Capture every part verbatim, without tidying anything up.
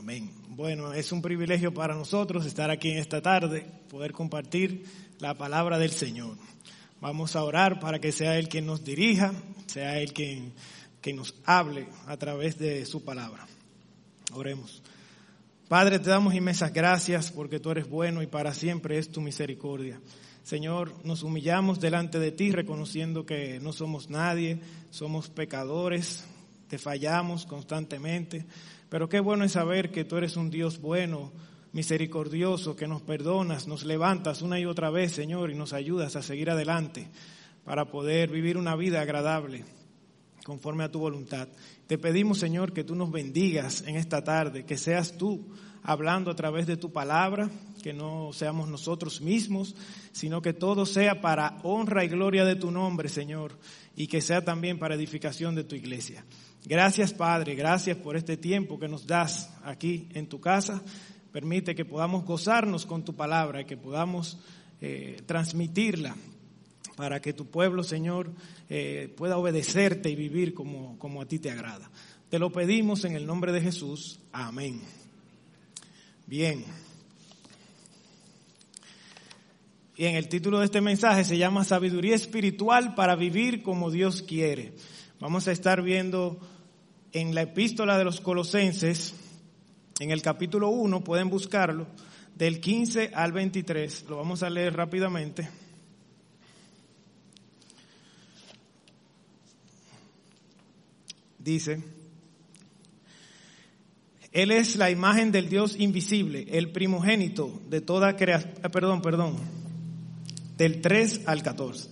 Amén. Bueno, es un privilegio para nosotros estar aquí en esta tarde, poder compartir la palabra del Señor. Vamos a orar para que sea Él quien nos dirija, sea Él quien, quien nos hable a través de su palabra. Oremos. Padre, te damos inmensas gracias porque tú eres bueno y para siempre es tu misericordia. Señor, nos humillamos delante de ti reconociendo que no somos nadie, somos pecadores, te fallamos constantemente. Pero qué bueno es saber que tú eres un Dios bueno, misericordioso, que nos perdonas, nos levantas una y otra vez, Señor, y nos ayudas a seguir adelante para poder vivir una vida agradable conforme a tu voluntad. Te pedimos, Señor, que tú nos bendigas en esta tarde, que seas tú hablando a través de tu palabra, que no seamos nosotros mismos, sino que todo sea para honra y gloria de tu nombre, Señor, y que sea también para edificación de tu iglesia. Gracias, Padre, gracias por este tiempo que nos das aquí en tu casa. Permite que podamos gozarnos con tu palabra y que podamos eh, transmitirla para que tu pueblo, Señor, eh, pueda obedecerte y vivir como, como a ti te agrada. Te lo pedimos en el nombre de Jesús. Amén. Bien. Bien, el título de este mensaje se llama Sabiduría Espiritual para Vivir como Dios Quiere. Vamos a estar viendo en la epístola de los Colosenses, en el capítulo uno, pueden buscarlo, del quince al veintitrés. Lo vamos a leer rápidamente. Dice: Él es la imagen del Dios invisible, el primogénito de toda creación. Perdón, perdón. Del tres al catorce.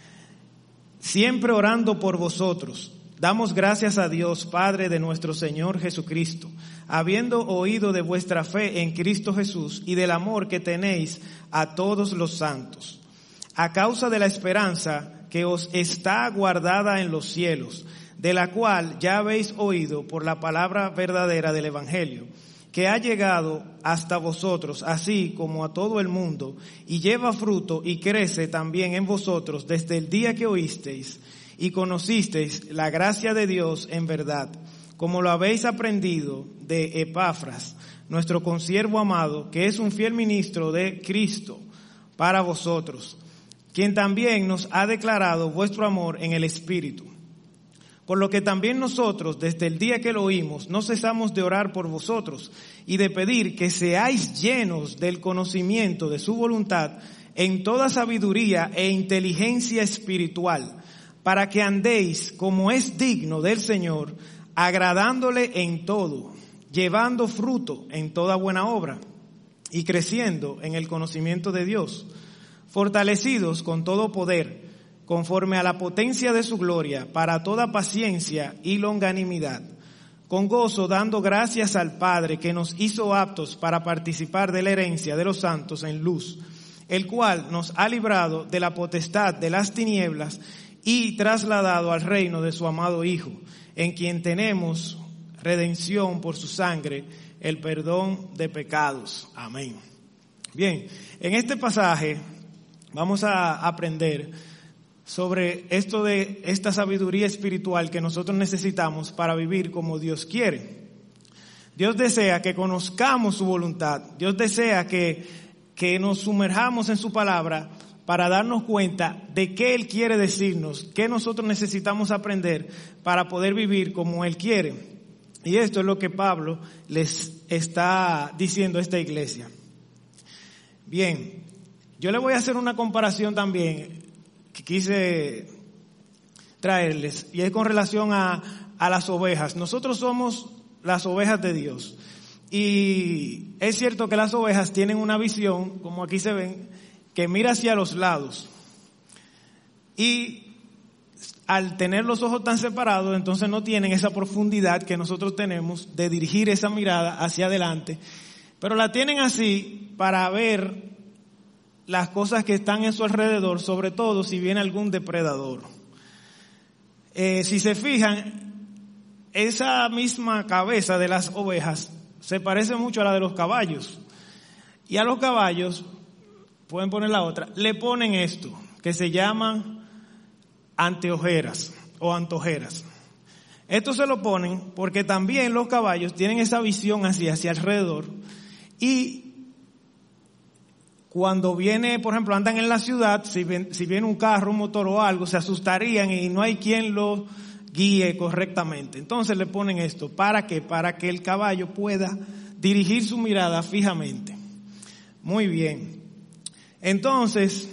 Siempre orando por vosotros, damos gracias a Dios, Padre de nuestro Señor Jesucristo, habiendo oído de vuestra fe en Cristo Jesús y del amor que tenéis a todos los santos, a causa de la esperanza que os está guardada en los cielos, de la cual ya habéis oído por la palabra verdadera del Evangelio, que ha llegado hasta vosotros, así como a todo el mundo, y lleva fruto y crece también en vosotros desde el día que oísteis y conocisteis la gracia de Dios en verdad, como lo habéis aprendido de Epafras, nuestro consiervo amado, que es un fiel ministro de Cristo para vosotros, quien también nos ha declarado vuestro amor en el Espíritu. Por lo que también nosotros, desde el día que lo oímos, no cesamos de orar por vosotros y de pedir que seáis llenos del conocimiento de su voluntad en toda sabiduría e inteligencia espiritual, para que andéis como es digno del Señor, agradándole en todo, llevando fruto en toda buena obra y creciendo en el conocimiento de Dios, fortalecidos con todo poder, conforme a la potencia de su gloria, para toda paciencia y longanimidad, con gozo dando gracias al Padre que nos hizo aptos para participar de la herencia de los santos en luz, el cual nos ha librado de la potestad de las tinieblas y trasladado al reino de su amado Hijo, en quien tenemos redención por su sangre, el perdón de pecados. Amén. Bien, en este pasaje vamos a aprender sobre esto de esta sabiduría espiritual que nosotros necesitamos para vivir como Dios quiere. Dios desea que conozcamos su voluntad. Dios desea que, que nos sumerjamos en su palabra para darnos cuenta de qué Él quiere decirnos, qué nosotros necesitamos aprender para poder vivir como Él quiere. Y esto es lo que Pablo les está diciendo a esta iglesia. Bien, yo le voy a hacer una comparación también que quise traerles, y es con relación a, a las ovejas. Nosotros somos las ovejas de Dios, y es cierto que las ovejas tienen una visión, como aquí se ven, que mira hacia los lados, y al tener los ojos tan separados, entonces no tienen esa profundidad que nosotros tenemos de dirigir esa mirada hacia adelante, pero la tienen así para ver las cosas que están en su alrededor, sobre todo si viene algún depredador. Eh, si se fijan, esa misma cabeza de las ovejas se parece mucho a la de los caballos. Y a los caballos, pueden poner la otra, le ponen esto, que se llaman anteojeras o antojeras. Esto se lo ponen porque también los caballos tienen esa visión hacia, hacia alrededor, y cuando viene, por ejemplo, andan en la ciudad, si, ven, si viene un carro, un motor o algo, se asustarían y no hay quien lo guíe correctamente. Entonces le ponen esto, ¿para qué? Para que el caballo pueda dirigir su mirada fijamente. Muy bien. Entonces,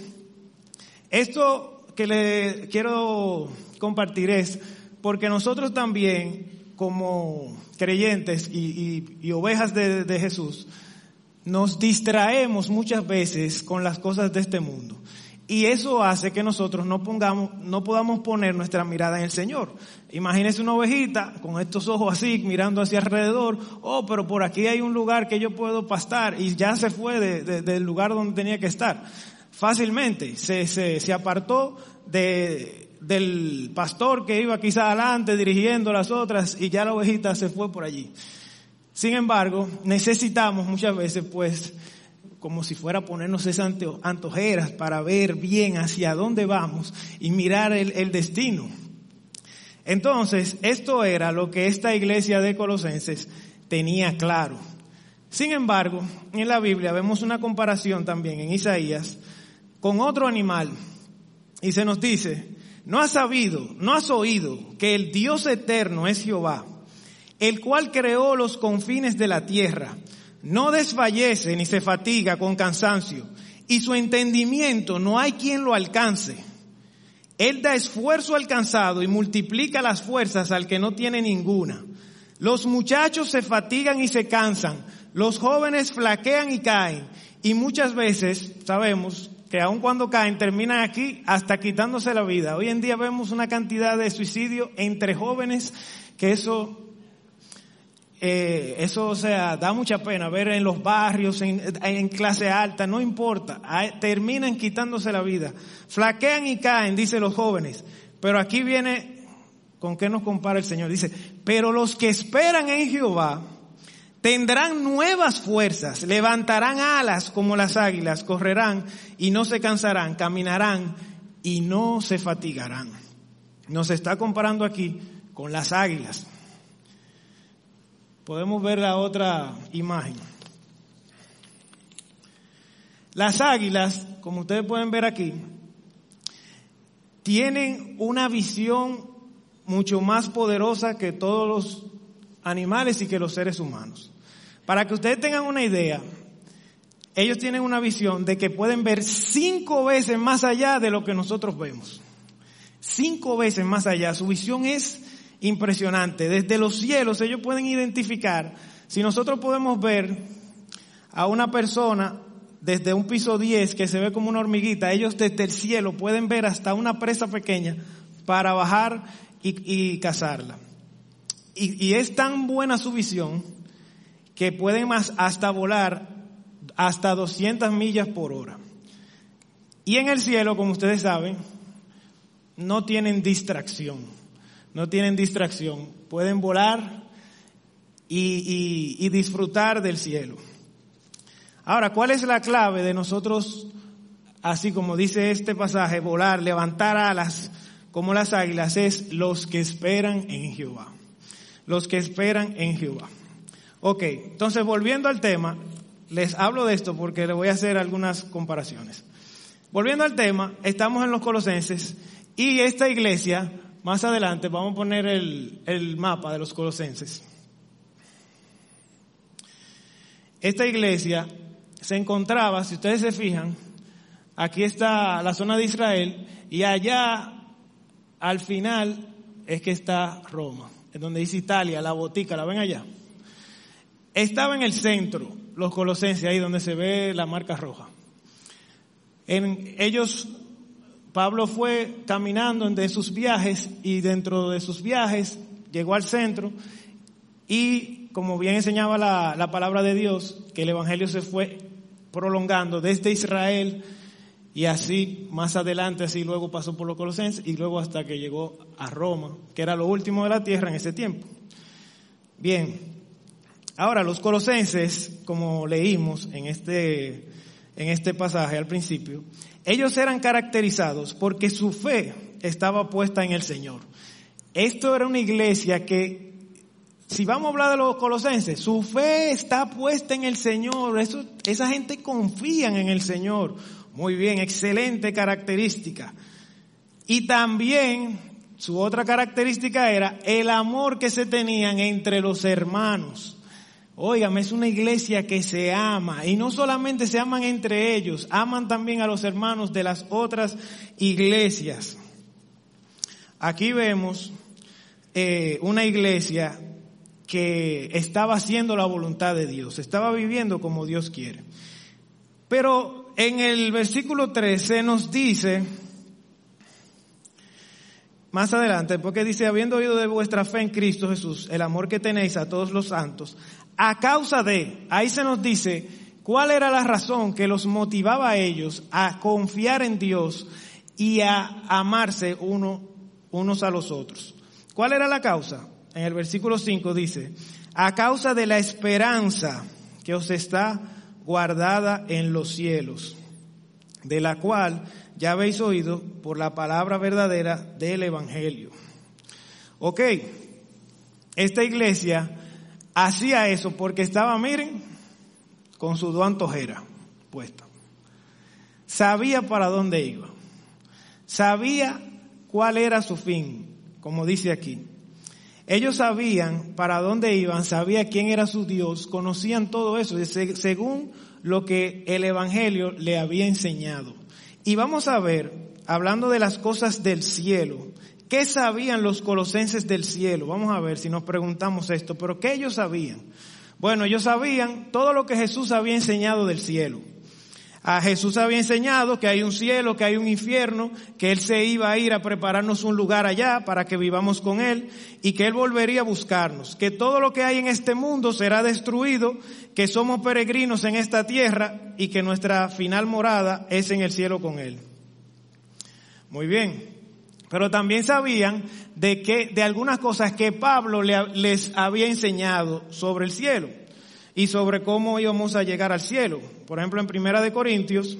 esto que le quiero compartir es porque nosotros también, como creyentes y, y, y ovejas de, de Jesús, nos distraemos muchas veces con las cosas de este mundo. Y eso hace que nosotros no pongamos, no podamos poner nuestra mirada en el Señor. Imagínese una ovejita con estos ojos así, mirando hacia alrededor. Oh, pero por aquí hay un lugar que yo puedo pastar, y ya se fue de, de, del lugar donde tenía que estar. Fácilmente se, se, se apartó de, del pastor que iba quizá adelante dirigiendo las otras, y ya la ovejita se fue por allí. Sin embargo, necesitamos muchas veces, pues, como si fuera ponernos esas antojeras para ver bien hacia dónde vamos y mirar el, el destino. Entonces, esto era lo que esta iglesia de Colosenses tenía claro. Sin embargo, en la Biblia vemos una comparación también en Isaías con otro animal, y se nos dice: ¿no has sabido, no has oído que el Dios eterno es Jehová, el cual creó los confines de la tierra? No desfallece ni se fatiga con cansancio, y su entendimiento no hay quien lo alcance. Él da esfuerzo al cansado y multiplica las fuerzas al que no tiene ninguna. Los muchachos se fatigan y se cansan, los jóvenes flaquean y caen, y muchas veces sabemos que aun cuando caen terminan aquí hasta quitándose la vida. Hoy en día vemos una cantidad de suicidio entre jóvenes que eso... Eh, eso, o sea, da mucha pena ver en los barrios, en, en clase alta, no importa, hay, terminan quitándose la vida, flaquean y caen, dice los jóvenes. Pero aquí viene, ¿con qué nos compara el Señor? Dice: pero los que esperan en Jehová tendrán nuevas fuerzas, levantarán alas como las águilas, correrán y no se cansarán, caminarán y no se fatigarán. Nos está comparando aquí con las águilas. Podemos ver la otra imagen. Las águilas, como ustedes pueden ver aquí, tienen una visión mucho más poderosa que todos los animales y que los seres humanos. Para que ustedes tengan una idea, ellos tienen una visión de que pueden ver cinco veces más allá de lo que nosotros vemos. Cinco veces más allá. Su visión es impresionante. Desde los cielos ellos pueden identificar, si nosotros podemos ver a una persona desde un piso diez que se ve como una hormiguita, ellos desde el cielo pueden ver hasta una presa pequeña para bajar y, y cazarla. Y, y es tan buena su visión que pueden más hasta volar hasta doscientas millas por hora. Y en el cielo, como ustedes saben, no tienen distracción. No tienen distracción, pueden volar y, y, y disfrutar del cielo. Ahora, ¿cuál es la clave de nosotros, así como dice este pasaje, volar, levantar alas como las águilas? Es los que esperan en Jehová. Los que esperan en Jehová. Ok, entonces volviendo al tema, les hablo de esto porque les voy a hacer algunas comparaciones. Volviendo al tema, estamos en los Colosenses y esta iglesia... Más adelante vamos a poner el, el mapa de los Colosenses. Esta iglesia se encontraba, si ustedes se fijan, aquí está la zona de Israel y allá al final es que está Roma, en donde dice Italia, la botica, ¿la ven allá? Estaba en el centro, los Colosenses, ahí donde se ve la marca roja. En ellos... Pablo fue caminando en sus viajes y dentro de sus viajes llegó al centro y, como bien enseñaba la, la palabra de Dios, que el evangelio se fue prolongando desde Israel y así más adelante, así luego pasó por los Colosenses y luego hasta que llegó a Roma, que era lo último de la tierra en ese tiempo. Bien, ahora los Colosenses, como leímos en este, en este pasaje al principio, ellos eran caracterizados porque su fe estaba puesta en el Señor. Esto era una iglesia que, si vamos a hablar de los colosenses, su fe está puesta en el Señor. Eso, esa gente confía en el Señor. Muy bien, excelente característica. Y también su otra característica era el amor que se tenían entre los hermanos. Óigame, es una iglesia que se ama, y no solamente se aman entre ellos, aman también a los hermanos de las otras iglesias. Aquí vemos eh, una iglesia que estaba haciendo la voluntad de Dios, estaba viviendo como Dios quiere. Pero en el versículo trece nos dice, más adelante, porque dice, habiendo oído de vuestra fe en Cristo Jesús, el amor que tenéis a todos los santos, a causa de, ahí se nos dice, cuál era la razón que los motivaba a ellos a confiar en Dios y a amarse uno, unos a los otros. ¿Cuál era la causa? En el versículo cinco dice, a causa de la esperanza que os está guardada en los cielos, de la cual ya habéis oído por la palabra verdadera del Evangelio. Ok, esta iglesia hacía eso porque estaba, miren, con su dos antojeras puesta. Sabía para dónde iba. Sabía cuál era su fin, como dice aquí. Ellos sabían para dónde iban, sabían quién era su Dios, conocían todo eso, según lo que el Evangelio le había enseñado. Y vamos a ver, hablando de las cosas del cielo, ¿qué sabían los colosenses del cielo? Vamos a ver si nos preguntamos esto, pero ¿qué ellos sabían? Bueno, ellos sabían todo lo que Jesús había enseñado del cielo. A Jesús había enseñado que hay un cielo, que hay un infierno, que Él se iba a ir a prepararnos un lugar allá para que vivamos con Él y que Él volvería a buscarnos, que todo lo que hay en este mundo será destruido, que somos peregrinos en esta tierra y que nuestra final morada es en el cielo con Él. Muy bien, pero también sabían de que de algunas cosas que Pablo les había enseñado sobre el cielo y sobre cómo íbamos a llegar al cielo. Por ejemplo, en Primera de Corintios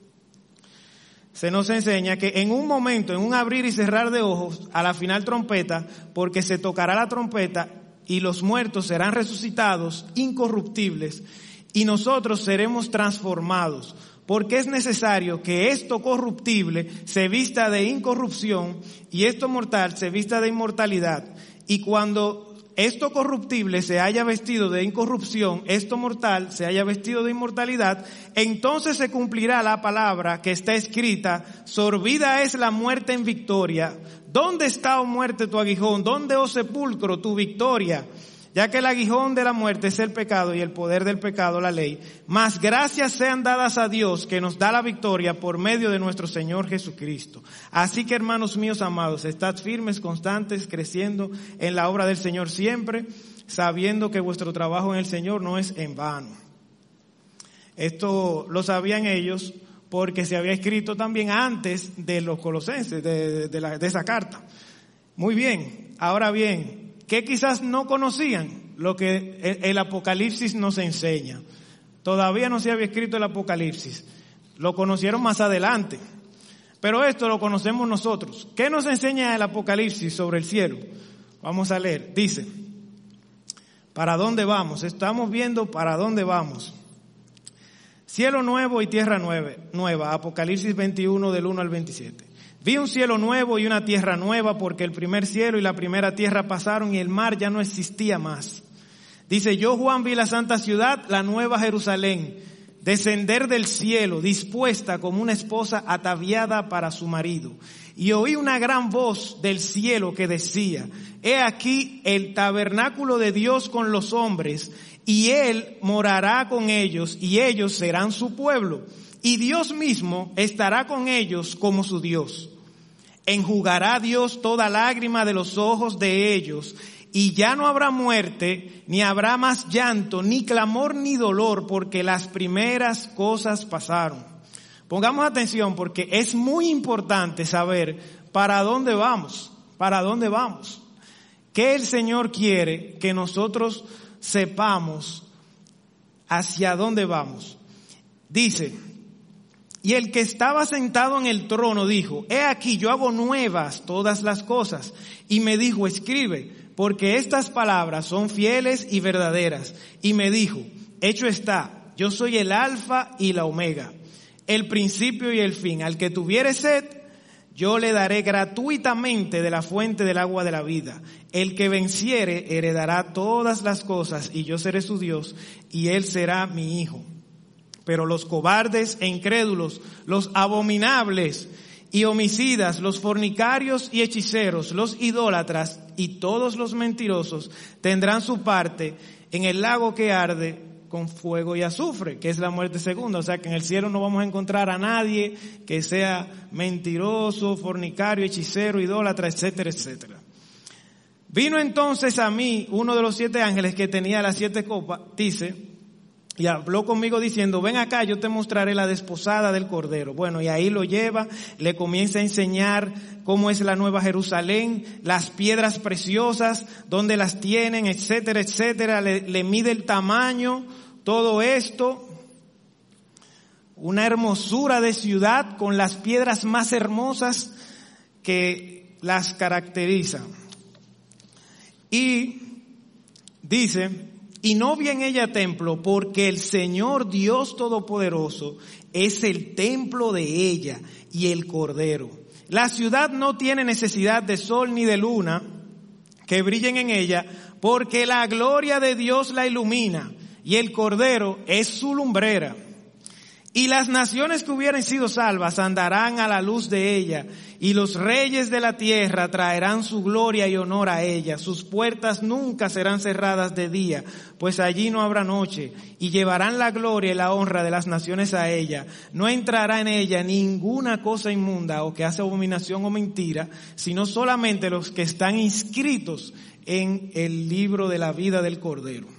se nos enseña que en un momento, en un abrir y cerrar de ojos, a la final trompeta, porque se tocará la trompeta y los muertos serán resucitados incorruptibles y nosotros seremos transformados, porque es necesario que esto corruptible se vista de incorrupción y esto mortal se vista de inmortalidad. Y cuando esto corruptible se haya vestido de incorrupción, esto mortal se haya vestido de inmortalidad, entonces se cumplirá la palabra que está escrita, sorbida es la muerte en victoria. ¿Dónde está, oh muerte, tu aguijón? ¿Dónde, oh sepulcro, tu victoria? Ya que el aguijón de la muerte es el pecado y el poder del pecado la ley. Mas gracias sean dadas a Dios que nos da la victoria por medio de nuestro Señor Jesucristo. Así que, hermanos míos amados, estad firmes, constantes, creciendo en la obra del Señor siempre, sabiendo que vuestro trabajo en el Señor no es en vano. Esto lo sabían ellos porque se había escrito también antes de los colosenses, de, de, de, la, de esa carta. Muy bien, ahora bien, que quizás no conocían lo que el, el Apocalipsis nos enseña. Todavía no se había escrito el Apocalipsis. Lo conocieron más adelante. Pero esto lo conocemos nosotros. ¿Qué nos enseña el Apocalipsis sobre el cielo? Vamos a leer. Dice, ¿para dónde vamos? Estamos viendo para dónde vamos. Cielo nuevo y tierra nueva. nueva Apocalipsis veintiuno del uno al veintisiete. Vi un cielo nuevo y una tierra nueva, porque el primer cielo y la primera tierra pasaron y el mar ya no existía más. Dice, yo Juan vi la santa ciudad, la nueva Jerusalén, descender del cielo, dispuesta como una esposa ataviada para su marido. Y oí una gran voz del cielo que decía, he aquí el tabernáculo de Dios con los hombres, y Él morará con ellos, y ellos serán su pueblo. Y Dios mismo estará con ellos como su Dios. Enjugará Dios toda lágrima de los ojos de ellos, y ya no habrá muerte, ni habrá más llanto, ni clamor, ni dolor, porque las primeras cosas pasaron. Pongamos atención, porque es muy importante saber para dónde vamos, para dónde vamos. ¿Qué el Señor quiere que nosotros sepamos hacia dónde vamos? Dice, Y el que estaba sentado en el trono dijo, he aquí, yo hago nuevas todas las cosas. Y me dijo, escribe, porque estas palabras son fieles y verdaderas. Y me dijo, hecho está, yo soy el alfa y la omega, el principio y el fin. Al que tuviere sed, yo le daré gratuitamente de la fuente del agua de la vida. El que venciere heredará todas las cosas, y yo seré su Dios, y él será mi hijo. Pero los cobardes e incrédulos, los abominables y homicidas, los fornicarios y hechiceros, los idólatras y todos los mentirosos tendrán su parte en el lago que arde con fuego y azufre, que es la muerte segunda. O sea que en el cielo no vamos a encontrar a nadie que sea mentiroso, fornicario, hechicero, idólatra, etcétera, etcétera. Vino entonces a mí uno de los siete ángeles que tenía las siete copas, dice, y habló conmigo diciendo, ven acá, yo te mostraré la desposada del Cordero. Bueno, y ahí lo lleva, le comienza a enseñar cómo es la Nueva Jerusalén, las piedras preciosas, dónde las tienen, etcétera, etcétera. Le, le mide el tamaño, todo esto. Una hermosura de ciudad con las piedras más hermosas que las caracterizan. Y dice, y no vi en ella templo, porque el Señor Dios Todopoderoso es el templo de ella y el Cordero. La ciudad no tiene necesidad de sol ni de luna que brillen en ella, porque la gloria de Dios la ilumina y el Cordero es su lumbrera. Y las naciones que hubieran sido salvas andarán a la luz de ella, y los reyes de la tierra traerán su gloria y honor a ella. Sus puertas nunca serán cerradas de día, pues allí no habrá noche, y llevarán la gloria y la honra de las naciones a ella. No entrará en ella ninguna cosa inmunda o que hace abominación o mentira, sino solamente los que están inscritos en el libro de la vida del Cordero.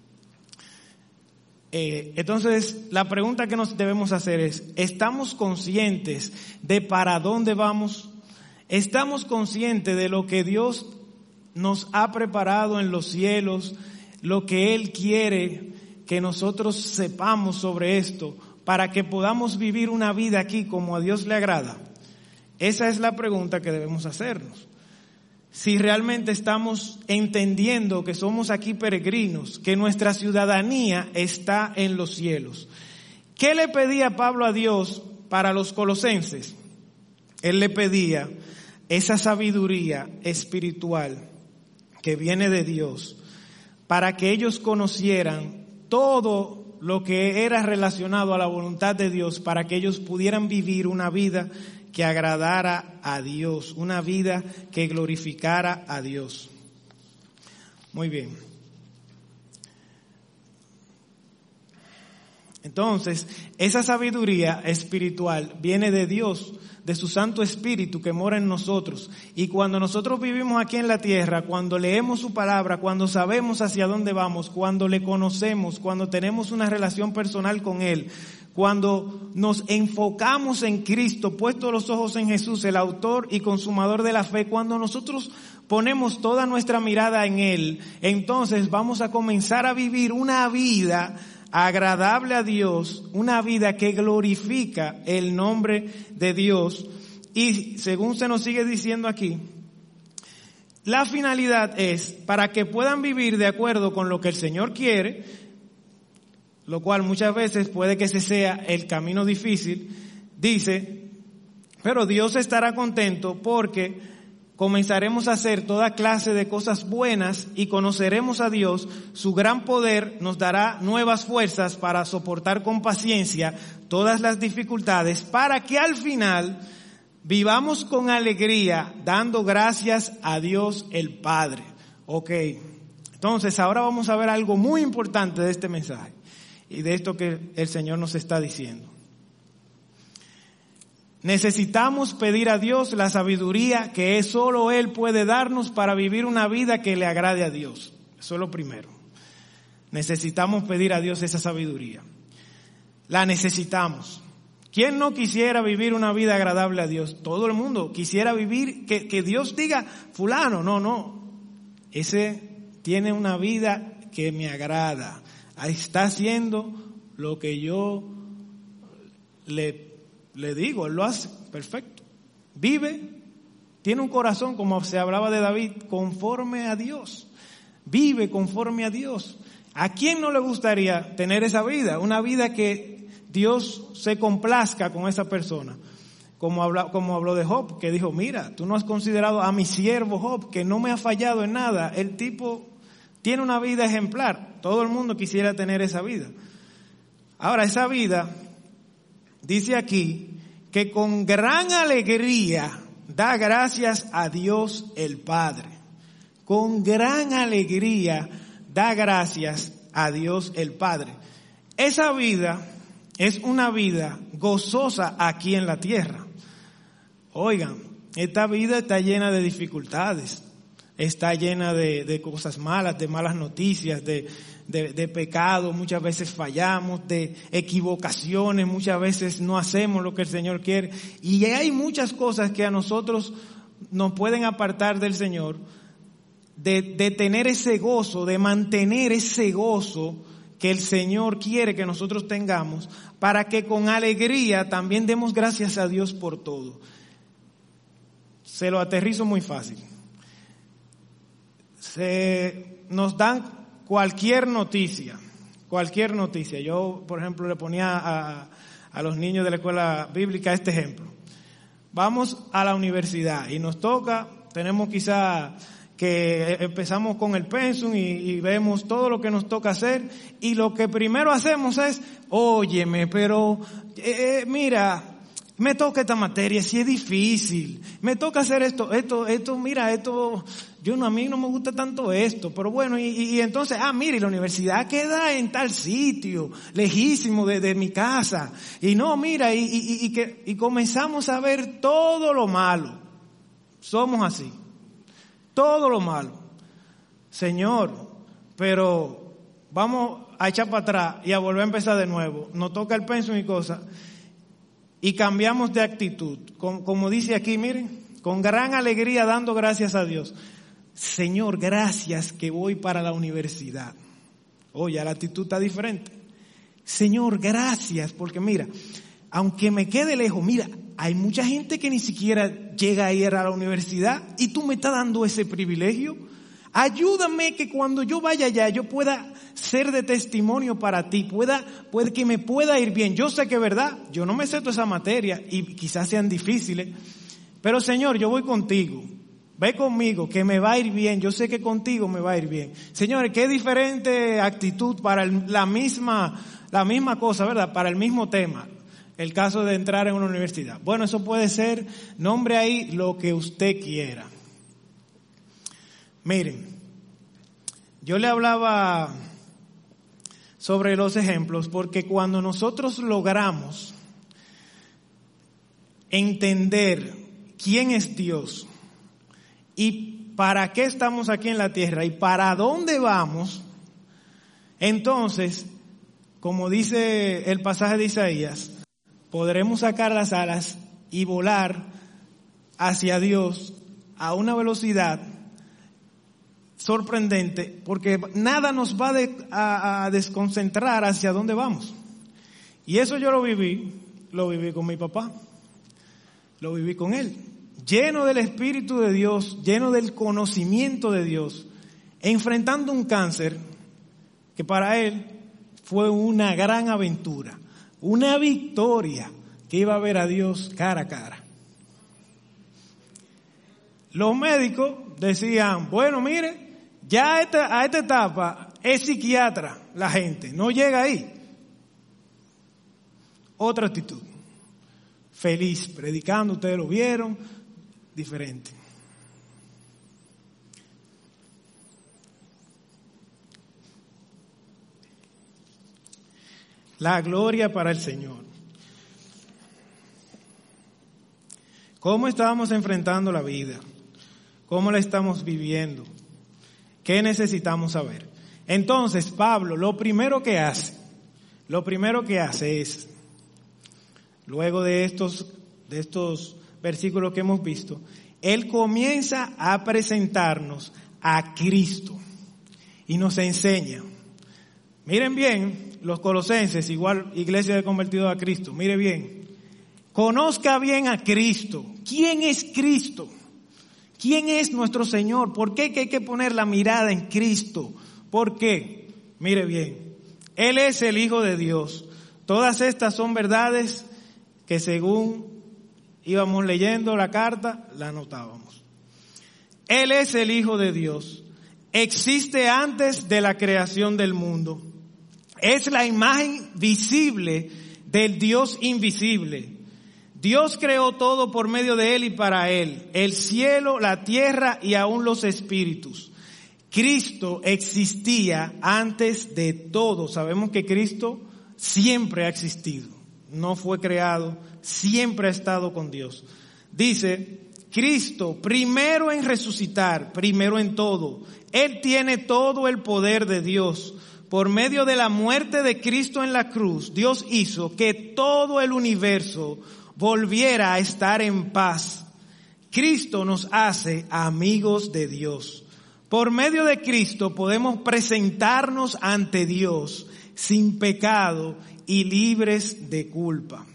Eh, entonces, la pregunta que nos debemos hacer es, ¿estamos conscientes de para dónde vamos? ¿Estamos conscientes de lo que Dios nos ha preparado en los cielos, lo que Él quiere que nosotros sepamos sobre esto, para que podamos vivir una vida aquí como a Dios le agrada? Esa es la pregunta que debemos hacernos. Si realmente estamos entendiendo que somos aquí peregrinos, que nuestra ciudadanía está en los cielos. ¿Qué le pedía Pablo a Dios para los colosenses? Él le pedía esa sabiduría espiritual que viene de Dios para que ellos conocieran todo lo que era relacionado a la voluntad de Dios, para que ellos pudieran vivir una vida que agradara a Dios, una vida que glorificara a Dios. Muy bien. Entonces, esa sabiduría espiritual viene de Dios, de su Santo Espíritu que mora en nosotros. Y cuando nosotros vivimos aquí en la tierra, cuando leemos su palabra, cuando sabemos hacia dónde vamos, cuando le conocemos, cuando tenemos una relación personal con Él, cuando nos enfocamos en Cristo, puestos los ojos en Jesús, el autor y consumador de la fe, cuando nosotros ponemos toda nuestra mirada en Él, entonces vamos a comenzar a vivir una vida agradable a Dios, una vida que glorifica el nombre de Dios. Y según se nos sigue diciendo aquí, la finalidad es para que puedan vivir de acuerdo con lo que el Señor quiere, lo cual muchas veces puede que ese sea el camino difícil. Dice, pero Dios estará contento porque comenzaremos a hacer toda clase de cosas buenas y conoceremos a Dios. Su gran poder nos dará nuevas fuerzas para soportar con paciencia todas las dificultades, para que al final vivamos con alegría, dando gracias a Dios el Padre. Ok, entonces ahora vamos a ver algo muy importante de este mensaje y de esto que el Señor nos está diciendo. Necesitamos pedir a Dios la sabiduría que solo Él puede darnos para vivir una vida que le agrade a Dios. Eso es lo primero. Necesitamos pedir a Dios esa sabiduría. La necesitamos. ¿Quién no quisiera vivir una vida agradable a Dios? Todo el mundo quisiera vivir, que, que Dios diga, fulano, no, no. Ese tiene una vida que me agrada. Está haciendo lo que yo le le digo, él lo hace perfecto. Vive, tiene un corazón, como se hablaba de David, conforme a Dios. Vive conforme a Dios. ¿A quién no le gustaría tener esa vida? Una vida que Dios se complazca con esa persona. Como habló, como habló de Job, que dijo, mira, tú no has considerado a mi siervo Job, que no me ha fallado en nada. El tipo tiene una vida ejemplar. Todo el mundo quisiera tener esa vida. Ahora, esa vida, dice aquí, que con gran alegría da gracias a Dios el Padre. Con gran alegría da gracias a Dios el Padre. Esa vida es una vida gozosa aquí en la tierra. Oigan, esta vida está llena de dificultades, está llena de, de cosas malas, de malas noticias, de, de, de pecado, muchas veces fallamos, de equivocaciones, muchas veces no hacemos lo que el Señor quiere. Y hay muchas cosas que a nosotros nos pueden apartar del Señor, de, de tener ese gozo, de mantener ese gozo que el Señor quiere que nosotros tengamos, para que con alegría también demos gracias a Dios por todo. Se lo aterrizo muy fácil. Se nos dan cualquier noticia, cualquier noticia. Yo, por ejemplo, le ponía a, a los niños de la escuela bíblica este ejemplo. Vamos a la universidad y nos toca, tenemos quizá que empezamos con el pensum y, y vemos todo lo que nos toca hacer, y lo que primero hacemos es, óyeme, pero eh, mira, me toca esta materia, si es difícil, me toca hacer esto, esto, esto, mira, esto, yo no, a mí no me gusta tanto esto, pero bueno, y, y, y entonces, ah, mire, la universidad queda en tal sitio, lejísimo de, de mi casa, y no, mira, y, y, y, que, y comenzamos a ver todo lo malo. Somos así, todo lo malo. Señor, pero vamos a echar para atrás y a volver a empezar de nuevo, nos toca el pensum y cosas, y cambiamos de actitud, con, como dice aquí, miren, con gran alegría dando gracias a Dios. Señor, gracias que voy para la universidad. Oye, la actitud está diferente. Señor, gracias, porque mira, aunque me quede lejos, mira, hay mucha gente que ni siquiera llega a ir a la universidad y tú me estás dando ese privilegio. Ayúdame que cuando yo vaya allá yo pueda ser de testimonio para ti, pueda, puede que me pueda ir bien. Yo sé que es verdad, yo no me sé toda esa materia y quizás sean difíciles, pero Señor, yo voy contigo, ve conmigo que me va a ir bien, yo sé que contigo me va a ir bien. Señores, qué diferente actitud para el, la misma, la misma cosa, ¿verdad? Para el mismo tema, el caso de entrar en una universidad. Bueno, eso puede ser, nombre ahí lo que usted quiera. Miren, yo le hablaba sobre los ejemplos porque cuando nosotros logramos entender quién es Dios y para qué estamos aquí en la tierra y para dónde vamos, entonces, como dice el pasaje de Isaías, podremos sacar las alas y volar hacia Dios a una velocidad sorprendente, porque nada nos va de, a, a desconcentrar hacia dónde vamos. Y eso yo lo viví, lo viví con mi papá, lo viví con él, lleno del Espíritu de Dios, lleno del conocimiento de Dios, enfrentando un cáncer que para él fue una gran aventura, una victoria, que iba a ver a Dios cara a cara. Los médicos decían, bueno, mire, ya a esta, a esta etapa es psiquiatra la gente, no llega ahí. Otra actitud, feliz, predicando, ustedes lo vieron, diferente. La gloria para el Señor. ¿Cómo estábamos enfrentando la vida? ¿Cómo la estamos viviendo? ¿Qué necesitamos saber? Entonces, Pablo, lo primero que hace, lo primero que hace es, luego de estos, de estos versículos que hemos visto, él comienza a presentarnos a Cristo y nos enseña. Miren bien, los colosenses, igual iglesia de convertidos a Cristo, mire bien, Conozca bien a Cristo. ¿Quién es Cristo? ¿Quién es nuestro Señor? ¿Por qué que hay que poner la mirada en Cristo? ¿Por qué? Mire bien, Él es el Hijo de Dios. Todas estas son verdades que según íbamos leyendo la carta, la anotábamos. Él es el Hijo de Dios. Existe antes de la creación del mundo. Es la imagen visible del Dios invisible. Dios creó todo por medio de Él y para Él, el cielo, la tierra y aún los espíritus. Cristo existía antes de todo. Sabemos que Cristo siempre ha existido, no fue creado, siempre ha estado con Dios. Dice, Cristo, primero en resucitar, primero en todo. Él tiene todo el poder de Dios. Por medio de la muerte de Cristo en la cruz, Dios hizo que todo el universo volviera a estar en paz. Cristo nos hace amigos de Dios. Por medio de Cristo podemos presentarnos ante Dios sin pecado y libres de culpa.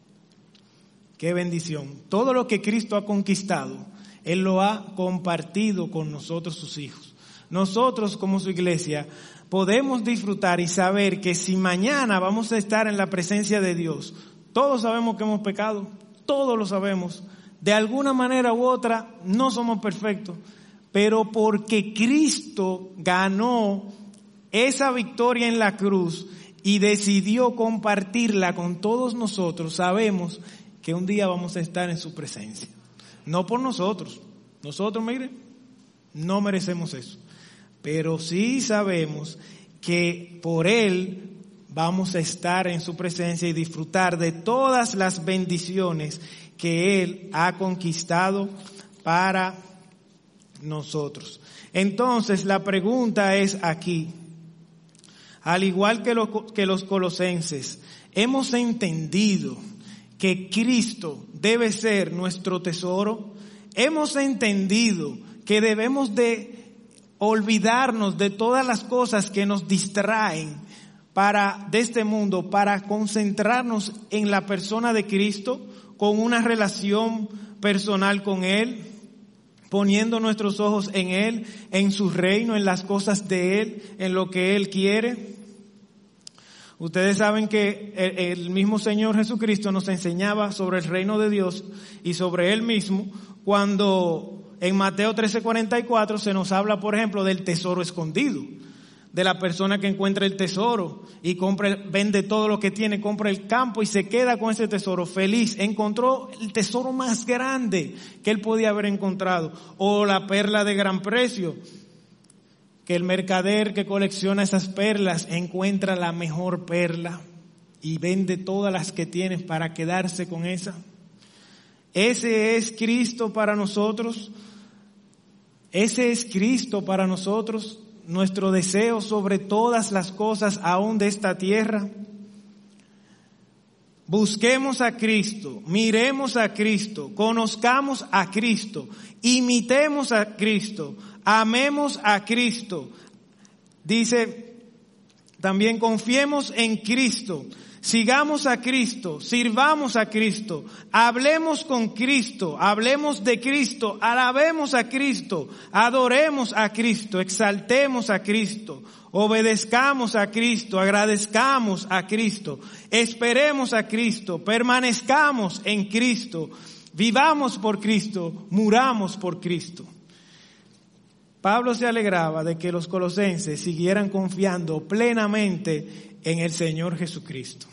Qué bendición. Todo lo que Cristo ha conquistado, Él lo ha compartido con nosotros, sus hijos. Nosotros, como su iglesia, podemos disfrutar y saber que si mañana vamos a estar en la presencia de Dios, todos sabemos que hemos pecado, todos lo sabemos. De alguna manera u otra no somos perfectos, pero porque Cristo ganó esa victoria en la cruz y decidió compartirla con todos nosotros, sabemos que un día vamos a estar en su presencia. No por nosotros, nosotros, mire, no merecemos eso, pero sí sabemos que por Él vamos a estar en su presencia y disfrutar de todas las bendiciones que Él ha conquistado para nosotros. Entonces, la pregunta es aquí, al igual que los, que los colosenses, hemos entendido que Cristo debe ser nuestro tesoro. Hemos entendido que debemos de olvidarnos de todas las cosas que nos distraen para de este mundo, para concentrarnos en la persona de Cristo, con una relación personal con Él, poniendo nuestros ojos en Él, en su reino, en las cosas de Él, en lo que Él quiere. Ustedes saben que el mismo Señor Jesucristo nos enseñaba sobre el reino de Dios y sobre Él mismo cuando en Mateo trece cuarenta y cuatro se nos habla, por ejemplo, del tesoro escondido. De la persona que encuentra el tesoro y compra, vende todo lo que tiene, compra el campo y se queda con ese tesoro feliz. Encontró el tesoro más grande que él podía haber encontrado. O la perla de gran precio, que el mercader que colecciona esas perlas encuentra la mejor perla y vende todas las que tiene para quedarse con esa. Ese es Cristo para nosotros. Ese es Cristo para nosotros. Nuestro deseo sobre todas las cosas aún de esta tierra. Busquemos a Cristo, miremos a Cristo, conozcamos a Cristo, imitemos a Cristo, amemos a Cristo. Dice, también confiemos en Cristo, sigamos a Cristo, sirvamos a Cristo, hablemos con Cristo, hablemos de Cristo, alabemos a Cristo, adoremos a Cristo, exaltemos a Cristo, obedezcamos a Cristo, agradezcamos a Cristo, esperemos a Cristo, permanezcamos en Cristo, vivamos por Cristo, muramos por Cristo. Pablo se alegraba de que los colosenses siguieran confiando plenamente en el Señor Jesucristo.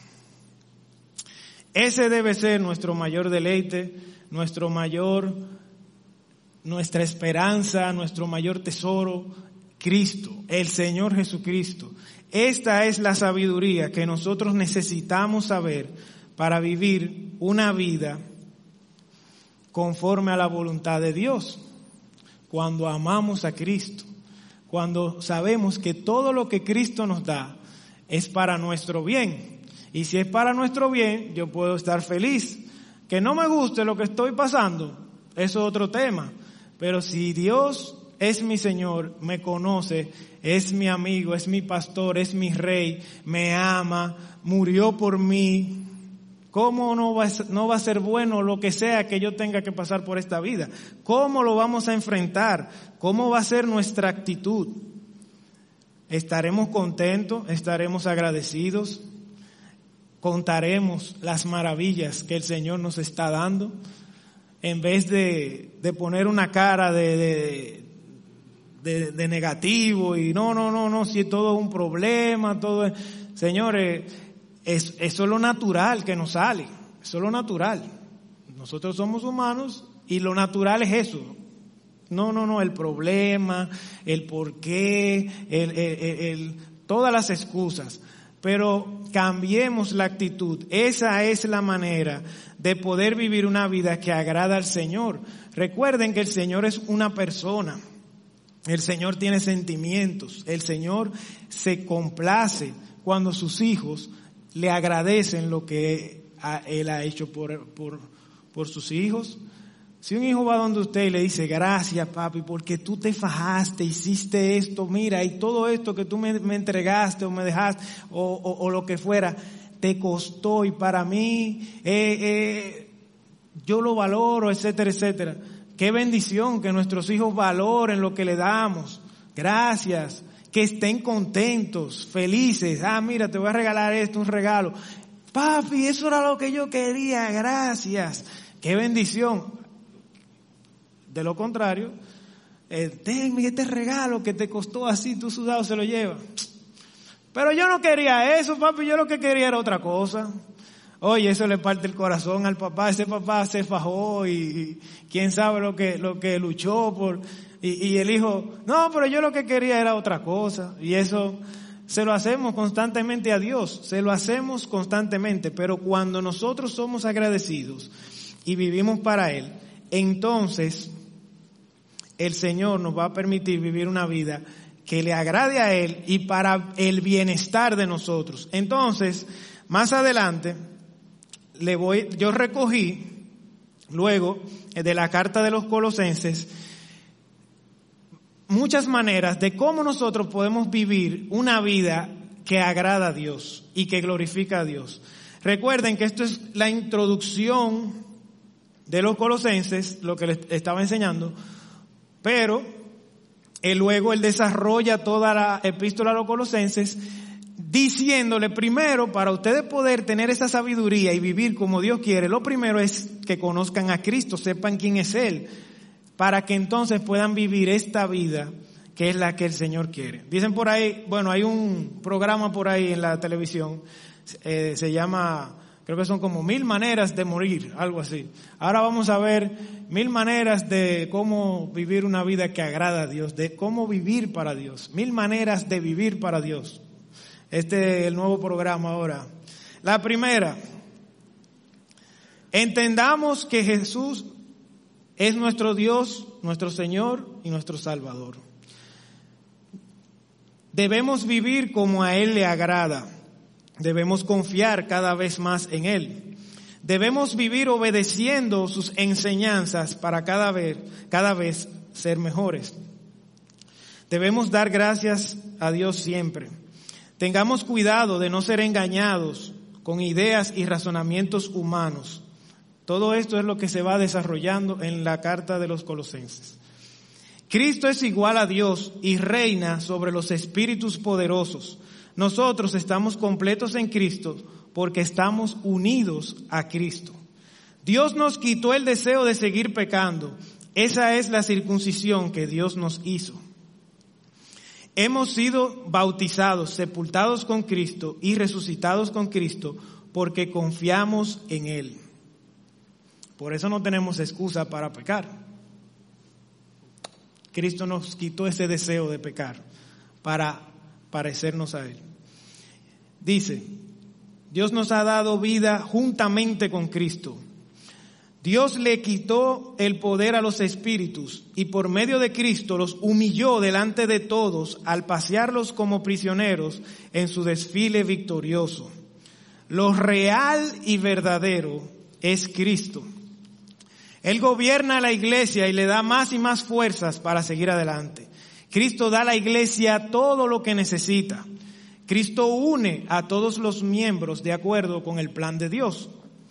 Ese debe ser nuestro mayor deleite, nuestro mayor, nuestra esperanza, nuestro mayor tesoro, Cristo, el Señor Jesucristo. Esta es la sabiduría que nosotros necesitamos saber para vivir una vida conforme a la voluntad de Dios. Cuando amamos a Cristo, cuando sabemos que todo lo que Cristo nos da es para nuestro bien. Y si es para nuestro bien, yo puedo estar feliz. Que no me guste lo que estoy pasando, eso es otro tema. Pero si Dios es mi Señor, me conoce, es mi amigo, es mi pastor, es mi rey, me ama, murió por mí, ¿Cómo no va, a, no va a ser bueno lo que sea que yo tenga que pasar por esta vida? ¿Cómo lo vamos a enfrentar? ¿Cómo va a ser nuestra actitud? ¿Estaremos contentos? ¿Estaremos agradecidos? ¿Contaremos las maravillas que el Señor nos está dando? En vez de, de poner una cara de, de, de, de negativo y no, no, no, no, si todo es un problema, todo es... Señores, es, eso es lo natural que nos sale, eso es lo natural. Nosotros somos humanos y lo natural es eso. No, no, no, el problema, el por qué, el, el, el, el, todas las excusas. Pero cambiemos la actitud. Esa es la manera de poder vivir una vida que agrada al Señor. Recuerden que el Señor es una persona. El Señor tiene sentimientos. El Señor se complace cuando sus hijos le agradecen lo que Él ha hecho por, por, por sus hijos. Si un hijo va donde usted y le dice, gracias papi, porque tú te fajaste, hiciste esto, mira, y todo esto que tú me, me entregaste o me dejaste, o, o, o lo que fuera, te costó y para mí, eh, eh, yo lo valoro, etcétera, etcétera. Qué bendición que nuestros hijos valoren lo que le damos. Gracias, que estén contentos, felices. Ah, mira, te voy a regalar esto, un regalo. Papi, eso era lo que yo quería, gracias. Qué bendición. De lo contrario, eh, tenme este regalo que te costó así, tú sudado se lo llevas. Pero yo no quería eso, papi, yo lo que quería era otra cosa. Oye, eso le parte el corazón al papá, ese papá se fajó y, y quién sabe lo que, lo que luchó por, y, y el hijo, no, pero yo lo que quería era otra cosa. Y eso se lo hacemos constantemente a Dios, se lo hacemos constantemente, pero cuando nosotros somos agradecidos y vivimos para Él, entonces el Señor nos va a permitir vivir una vida que le agrade a Él y para el bienestar de nosotros. Entonces, más adelante, le voy, yo recogí luego de la carta de los Colosenses muchas maneras de cómo nosotros podemos vivir una vida que agrada a Dios y que glorifica a Dios. Recuerden que esto es la introducción de los Colosenses, lo que les estaba enseñando, pero él luego él desarrolla toda la epístola a los Colosenses diciéndole primero, para ustedes poder tener esa sabiduría y vivir como Dios quiere, lo primero es que conozcan a Cristo, sepan quién es Él, para que entonces puedan vivir esta vida que es la que el Señor quiere. Dicen por ahí, bueno, hay un programa por ahí en la televisión, eh, se llama... Creo que son como mil maneras de morir, algo así. Ahora vamos a ver mil maneras de cómo vivir una vida que agrada a Dios, de cómo vivir para Dios. Mil maneras de vivir para Dios. Este es el nuevo programa ahora. La primera, entendamos que Jesús es nuestro Dios, nuestro Señor y nuestro Salvador. Debemos vivir como a Él le agrada. Debemos confiar cada vez más en Él. Debemos vivir obedeciendo sus enseñanzas para cada vez, cada vez ser mejores. Debemos dar gracias a Dios siempre. Tengamos cuidado de no ser engañados con ideas y razonamientos humanos. Todo esto es lo que se va desarrollando en la carta de los Colosenses. Cristo es igual a Dios y reina sobre los espíritus poderosos. Nosotros estamos completos en Cristo porque estamos unidos a Cristo. Dios nos quitó el deseo de seguir pecando. Esa es la circuncisión que Dios nos hizo. Hemos sido bautizados, sepultados con Cristo y resucitados con Cristo porque confiamos en Él. Por eso no tenemos excusa para pecar. Cristo nos quitó ese deseo de pecar para parecernos a Él. Dice, Dios nos ha dado vida juntamente con Cristo. Dios le quitó el poder a los espíritus y por medio de Cristo los humilló delante de todos al pasearlos como prisioneros en su desfile victorioso. Lo real y verdadero es Cristo. Él gobierna a la iglesia y le da más y más fuerzas para seguir adelante. Cristo da a la iglesia todo lo que necesita. Cristo une a todos los miembros de acuerdo con el plan de Dios.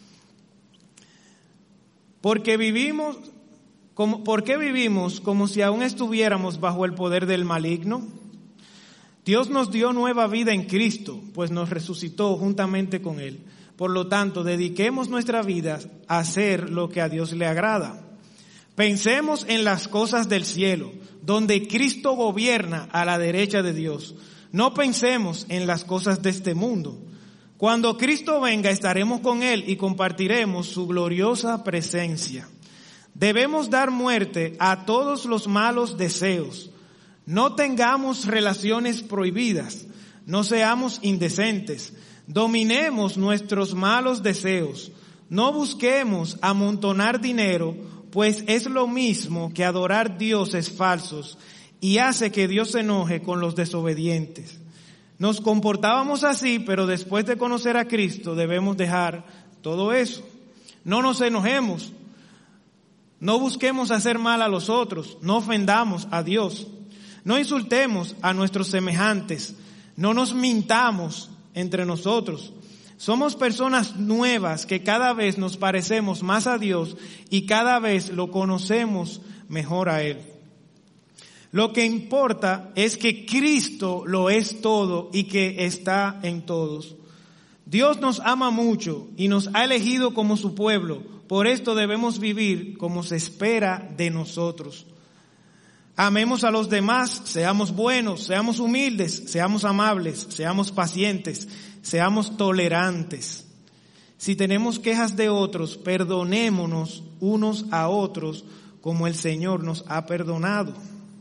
Porque vivimos, como, ¿por qué vivimos como si aún estuviéramos bajo el poder del maligno? Dios nos dio nueva vida en Cristo, pues nos resucitó juntamente con Él. Por lo tanto, dediquemos nuestra vida a hacer lo que a Dios le agrada. Pensemos en las cosas del cielo, donde Cristo gobierna a la derecha de Dios. No pensemos en las cosas de este mundo. Cuando Cristo venga, estaremos con Él y compartiremos su gloriosa presencia. Debemos dar muerte a todos los malos deseos. No tengamos relaciones prohibidas. No seamos indecentes. Dominemos nuestros malos deseos. No busquemos amontonar dinero, pues es lo mismo que adorar dioses falsos y hace que Dios se enoje con los desobedientes. Nos comportábamos así, pero después de conocer a Cristo debemos dejar todo eso. No nos enojemos, no busquemos hacer mal a los otros, no ofendamos a Dios, no insultemos a nuestros semejantes, no nos mintamos entre nosotros. Somos personas nuevas que cada vez nos parecemos más a Dios y cada vez lo conocemos mejor a Él. Lo que importa es que Cristo lo es todo y que está en todos. Dios nos ama mucho y nos ha elegido como su pueblo. Por esto debemos vivir como se espera de nosotros. Amemos a los demás, seamos buenos, seamos humildes, seamos amables, seamos pacientes, seamos tolerantes. Si tenemos quejas de otros, perdonémonos unos a otros como el Señor nos ha perdonado.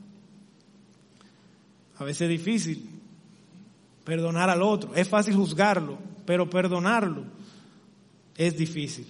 A veces es difícil perdonar al otro, es fácil juzgarlo, pero perdonarlo es difícil.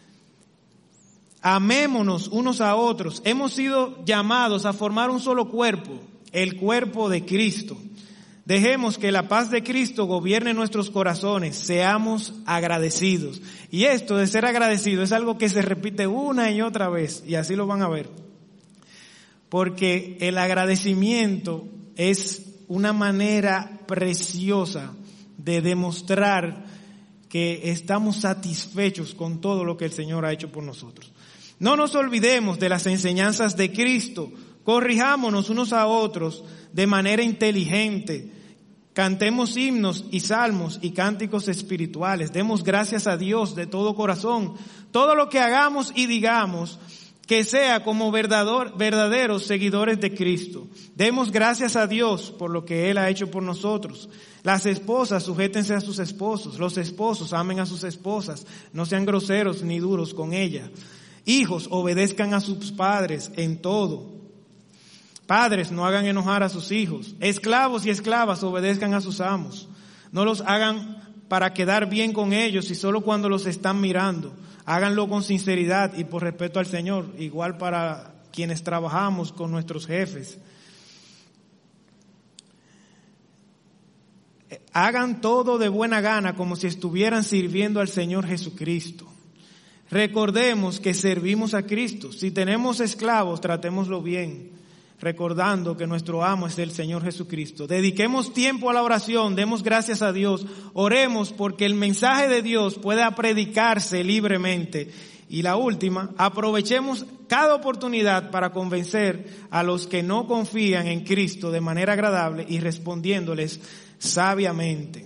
Amémonos unos a otros. Hemos sido llamados a formar un solo cuerpo, el cuerpo de Cristo. Dejemos que la paz de Cristo gobierne nuestros corazones, seamos agradecidos. Y esto de ser agradecido es algo que se repite una y otra vez, y así lo van a ver. Porque el agradecimiento es una manera preciosa de demostrar que estamos satisfechos con todo lo que el Señor ha hecho por nosotros. No nos olvidemos de las enseñanzas de Cristo, corrijámonos unos a otros de manera inteligente, cantemos himnos y salmos y cánticos espirituales, demos gracias a Dios de todo corazón. Todo lo que hagamos y digamos, que sea como verdador, verdaderos seguidores de Cristo. Demos gracias a Dios por lo que Él ha hecho por nosotros. Las esposas, sujétense a sus esposos. Los esposos, amen a sus esposas. No sean groseros ni duros con ellas. Hijos, obedezcan a sus padres en todo. Padres, no hagan enojar a sus hijos. Esclavos y esclavas, obedezcan a sus amos. No los hagan para quedar bien con ellos y solo cuando los están mirando. Háganlo con sinceridad y por respeto al Señor, igual para quienes trabajamos con nuestros jefes. Hagan todo de buena gana como si estuvieran sirviendo al Señor Jesucristo. Recordemos que servimos a Cristo. Si tenemos esclavos, tratémoslo bien, recordando que nuestro amo es el Señor Jesucristo. Dediquemos tiempo a la oración, demos gracias a Dios, oremos porque el mensaje de Dios pueda predicarse libremente. Y la última, aprovechemos cada oportunidad para convencer a los que no confían en Cristo de manera agradable y respondiéndoles sabiamente.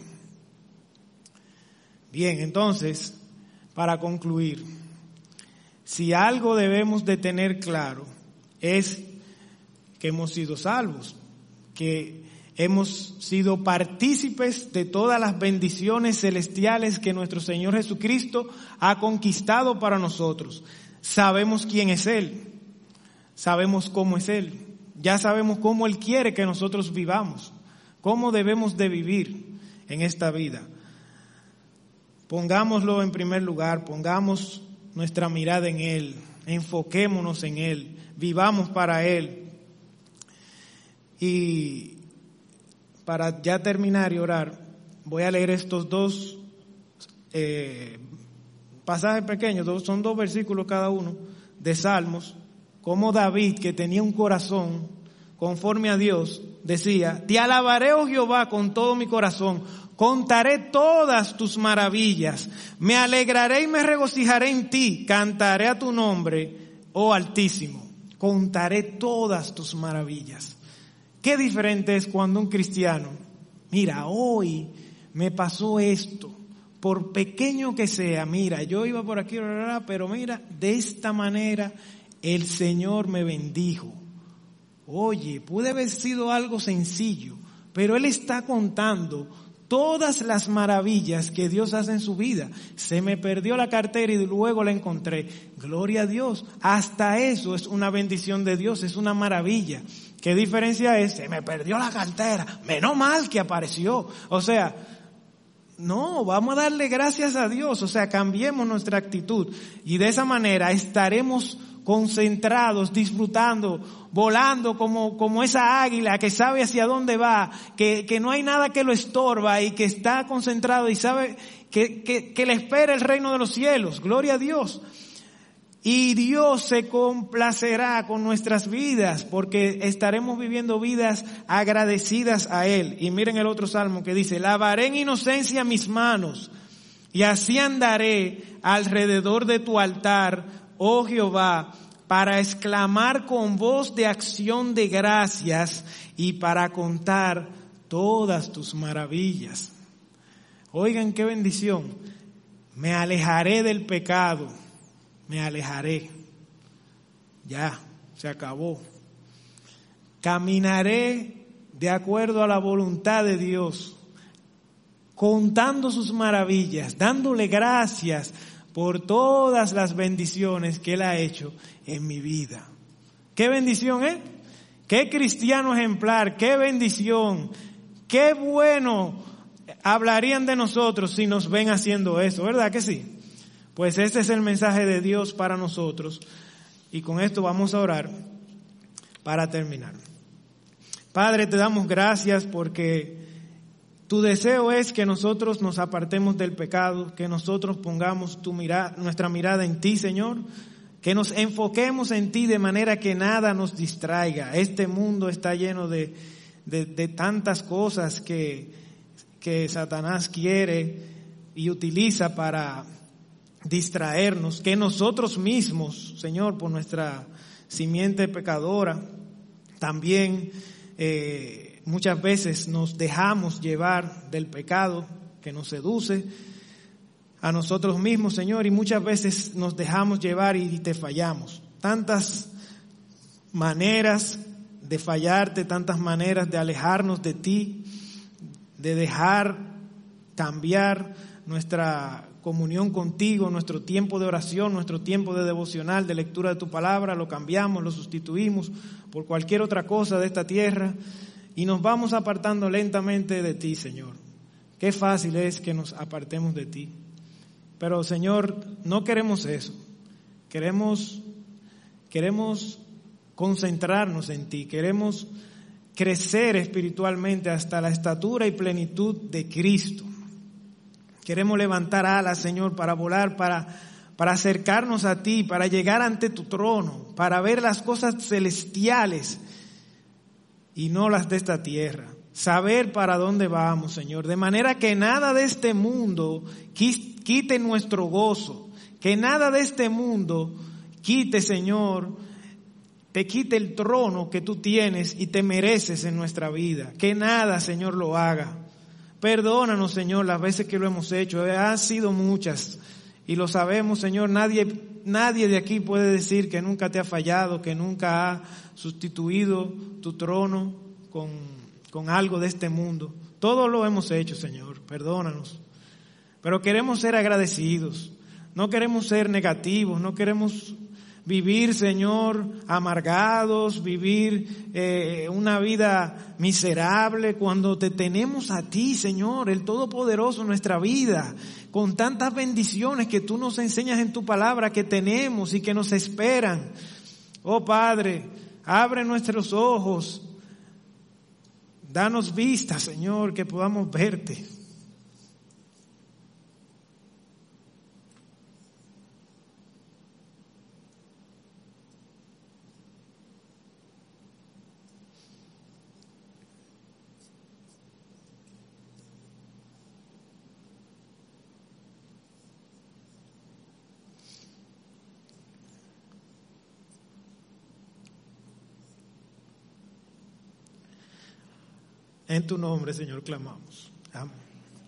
Bien, entonces, para concluir, si algo debemos de tener claro es que hemos sido salvos, que hemos sido partícipes de todas las bendiciones celestiales que nuestro Señor Jesucristo ha conquistado para nosotros. Sabemos quién es Él, sabemos cómo es Él, ya sabemos cómo Él quiere que nosotros vivamos, cómo debemos de vivir en esta vida. Pongámoslo en primer lugar, pongamos nuestra mirada en Él, enfoquémonos en Él, vivamos para Él. Y para ya terminar y orar, voy a leer estos dos eh, pasajes pequeños, dos, son dos versículos cada uno, de Salmos, como David, que tenía un corazón conforme a Dios, decía: te alabaré, oh Jehová, con todo mi corazón, Contaré todas tus maravillas. Me alegraré y me regocijaré en ti. Cantaré a tu nombre, oh Altísimo. Contaré todas tus maravillas. Qué diferente es cuando un cristiano, mira, hoy me pasó esto, por pequeño que sea, mira, yo iba por aquí, pero mira, de esta manera el Señor me bendijo. Oye, puede haber sido algo sencillo, pero Él está contando todas las maravillas que Dios hace en su vida. Se me perdió la cartera y luego la encontré. Gloria a Dios. Hasta eso es una bendición de Dios, es una maravilla. ¿Qué diferencia es? Se me perdió la cartera. Menos mal que apareció. O sea, no, vamos a darle gracias a Dios. O sea, cambiemos nuestra actitud. Y de esa manera estaremos concentrados, disfrutando, volando como, como esa águila que sabe hacia dónde va, que, que no hay nada que lo estorba y que está concentrado y sabe que, que, que le espera el reino de los cielos. Gloria a Dios. Y Dios se complacerá con nuestras vidas porque estaremos viviendo vidas agradecidas a Él. Y miren el otro salmo que dice, lavaré en inocencia mis manos y así andaré alrededor de tu altar, oh Jehová, para exclamar con voz de acción de gracias y para contar todas tus maravillas. Oigan qué bendición. Me alejaré del pecado. Me alejaré. Ya, se acabó. Caminaré de acuerdo a la voluntad de Dios, contando sus maravillas, dándole gracias por todas las bendiciones que Él ha hecho en mi vida. ¿Qué bendición es? ¿Qué cristiano ejemplar? ¿Qué bendición? ¿Qué bueno hablarían de nosotros si nos ven haciendo eso? ¿Verdad que sí? Pues ese es el mensaje de Dios para nosotros. Y con esto vamos a orar para terminar. Padre, te damos gracias porque tu deseo es que nosotros nos apartemos del pecado, que nosotros pongamos tu mirada, nuestra mirada en ti, Señor, que nos enfoquemos en ti de manera que nada nos distraiga. Este mundo está lleno de, de, de tantas cosas que, que Satanás quiere y utiliza para distraernos, que nosotros mismos, Señor, por nuestra simiente pecadora, también eh, muchas veces nos dejamos llevar del pecado que nos seduce a nosotros mismos, Señor, y muchas veces nos dejamos llevar y te fallamos. Tantas maneras de fallarte, tantas maneras de alejarnos de ti, de dejar cambiar nuestra comunión contigo, nuestro tiempo de oración, nuestro tiempo de devocional, de lectura de tu palabra, lo cambiamos, lo sustituimos por cualquier otra cosa de esta tierra. Y nos vamos apartando lentamente de ti, Señor. Qué fácil es que nos apartemos de ti. Pero, Señor, no queremos eso. Queremos, queremos concentrarnos en ti. Queremos crecer espiritualmente hasta la estatura y plenitud de Cristo. Queremos levantar alas, Señor, para volar, para, para acercarnos a ti, para llegar ante tu trono, para ver las cosas celestiales y no las de esta tierra. Saber para dónde vamos, Señor, de manera que nada de este mundo quite nuestro gozo, que nada de este mundo quite, Señor, te quite el trono que tú tienes y te mereces en nuestra vida. Que nada, Señor, lo haga. Perdónanos, Señor, las veces que lo hemos hecho. Han sido muchas y lo sabemos, Señor. Nadie, nadie de aquí puede decir que nunca te ha fallado, que nunca ha sustituido tu trono con, con algo de este mundo. Todo lo hemos hecho, Señor. Perdónanos. Pero queremos ser agradecidos. No queremos ser negativos. No queremos vivir, Señor, amargados, vivir eh, una vida miserable cuando te tenemos a ti, Señor, el Todopoderoso en nuestra vida, con tantas bendiciones que tú nos enseñas en tu palabra que tenemos y que nos esperan. Oh Padre, abre nuestros ojos, danos vista, Señor, que podamos verte. En tu nombre, Señor, clamamos. Amén.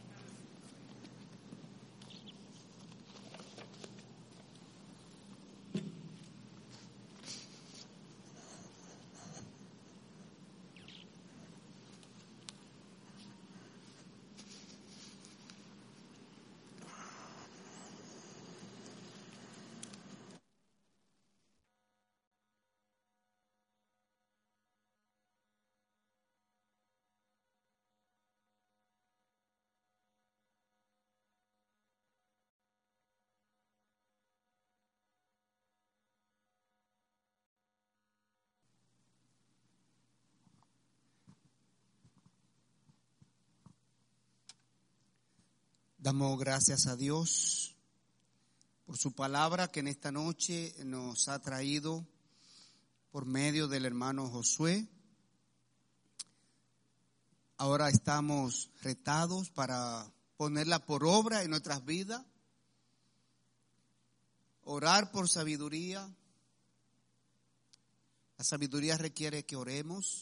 Damos gracias a Dios por su palabra que en esta noche nos ha traído por medio del hermano Josué. Ahora estamos retados para ponerla por obra en nuestras vidas, orar por sabiduría. La sabiduría requiere que oremos.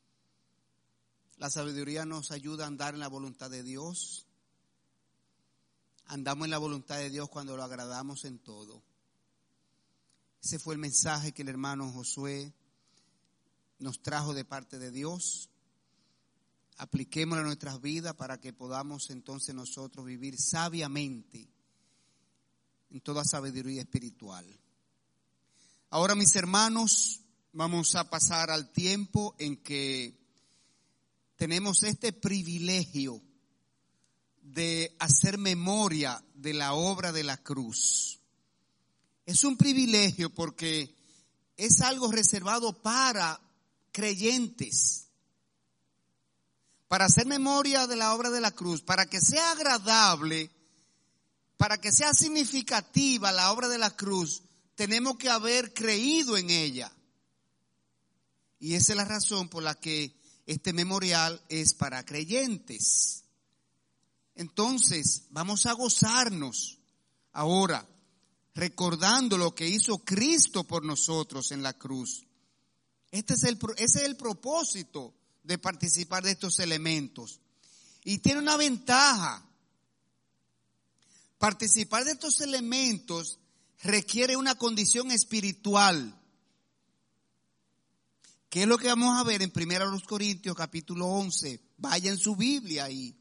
La sabiduría nos ayuda a andar en la voluntad de Dios. Andamos en la voluntad de Dios cuando lo agradamos en todo. Ese fue el mensaje que el hermano Josué nos trajo de parte de Dios. Apliquémoslo a nuestras vidas para que podamos entonces nosotros vivir sabiamente en toda sabiduría espiritual. Ahora, mis hermanos, vamos a pasar al tiempo en que tenemos este privilegio de hacer memoria de la obra de la cruz. Es un privilegio porque es algo reservado para creyentes. Para hacer memoria de la obra de la cruz, para que sea agradable, para que sea significativa la obra de la cruz, tenemos que haber creído en ella. Y esa es la razón por la que este memorial es para creyentes. Entonces, vamos a gozarnos ahora, recordando lo que hizo Cristo por nosotros en la cruz. Este es el, ese es el propósito de participar de estos elementos. Y tiene una ventaja. Participar de estos elementos requiere una condición espiritual. ¿Qué es lo que vamos a ver en Primera de los Corintios capítulo once? Vaya en su Biblia ahí.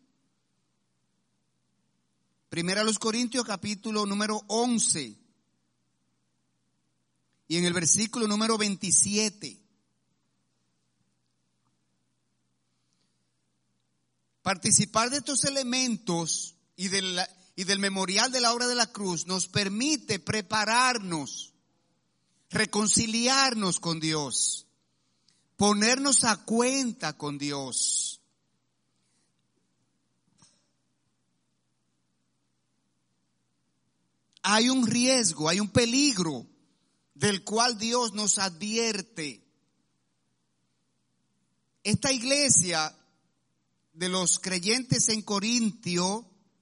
Primera de los Corintios capítulo número once. Y en el versículo número veintisiete. Participar de estos elementos y del, y del memorial de la obra de la cruz nos permite prepararnos, reconciliarnos con Dios, ponernos a cuenta con Dios. Hay un riesgo, hay un peligro del cual Dios nos advierte. Esta iglesia de los creyentes en Corintio,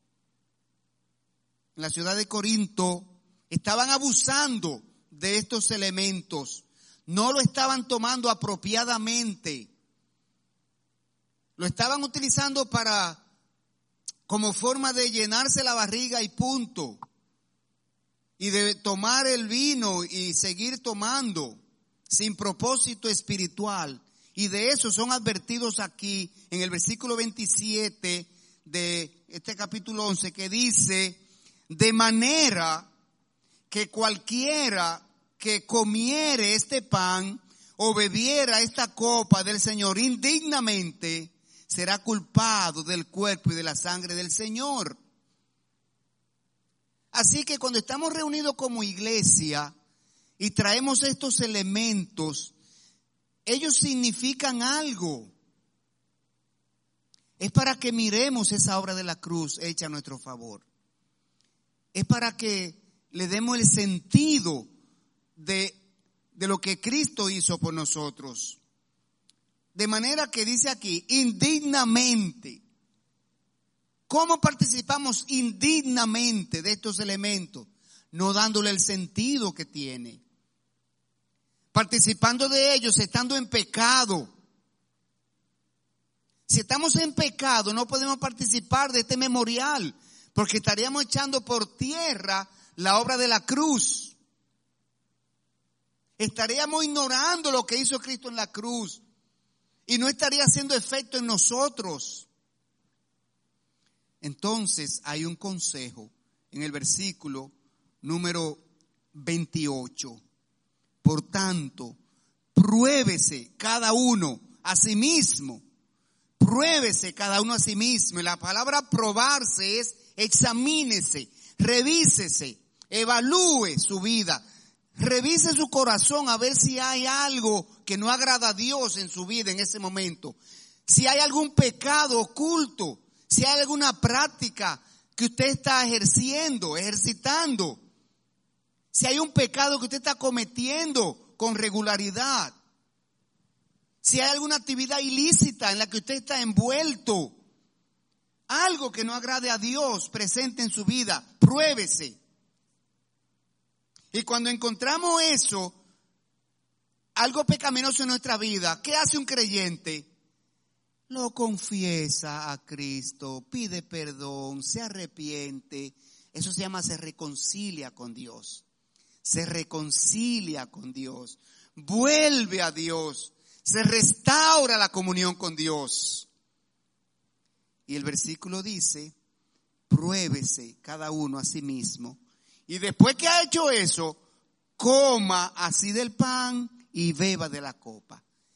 en la ciudad de Corinto, estaban abusando de estos elementos. No lo estaban tomando apropiadamente. Lo estaban utilizando para, como forma de llenarse la barriga y punto. Y de tomar el vino y seguir tomando sin propósito espiritual. Y de eso son advertidos aquí en el versículo veintisiete de este capítulo once, que dice: de manera que cualquiera que comiere este pan o bebiera esta copa del Señor indignamente será culpado del cuerpo y de la sangre del Señor. Así que cuando estamos reunidos como iglesia y traemos estos elementos, ellos significan algo. Es para que miremos esa obra de la cruz hecha a nuestro favor. Es para que le demos el sentido de, de lo que Cristo hizo por nosotros. De manera que dice aquí, indignamente. ¿Cómo participamos indignamente de estos elementos? No dándole el sentido que tiene. Participando de ellos estando en pecado. Si estamos en pecado, no podemos participar de este memorial, porque estaríamos echando por tierra la obra de la cruz. Estaríamos ignorando lo que hizo Cristo en la cruz y no estaría haciendo efecto en nosotros. Entonces hay un consejo en el versículo número veintiocho. Por tanto, pruébese cada uno a sí mismo. Pruébese cada uno a sí mismo. Y la palabra probarse es examínese, revísese, evalúe su vida. Revise su corazón a ver si hay algo que no agrada a Dios en su vida en ese momento. Si hay algún pecado oculto, si hay alguna práctica que usted está ejerciendo, ejercitando. Si hay un pecado que usted está cometiendo con regularidad. Si hay alguna actividad ilícita en la que usted está envuelto. Algo que no agrade a Dios presente en su vida, pruébese. Y cuando encontramos eso, algo pecaminoso en nuestra vida, ¿qué hace un creyente? Lo confiesa a Cristo, pide perdón, se arrepiente. Eso se llama se reconcilia con Dios. Se reconcilia con Dios. Vuelve a Dios. Se restaura la comunión con Dios. Y el versículo dice, pruébese cada uno a sí mismo. Y después que ha hecho eso, coma así del pan y beba de la copa.